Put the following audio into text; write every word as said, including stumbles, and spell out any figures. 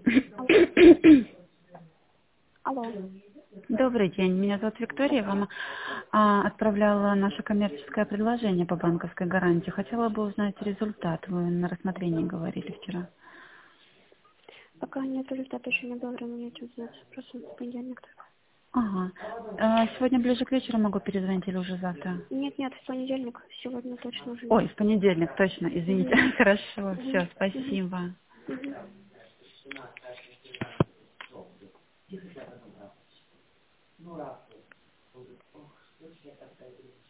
Алло. Добрый день, меня зовут Виктория. Вам а, отправляла наше коммерческое предложение по банковской гарантии. Хотела бы узнать результат. Вы на рассмотрении говорили вчера. Пока нет результата, еще не было времени этим заняться. Просто в понедельник только. Ага. А, сегодня ближе к вечеру могу перезвонить или уже завтра? Нет, нет, в понедельник. Сегодня точно уже нет. Ой, в понедельник, точно, извините. Угу. Хорошо, Угу. все, Угу. спасибо. Угу.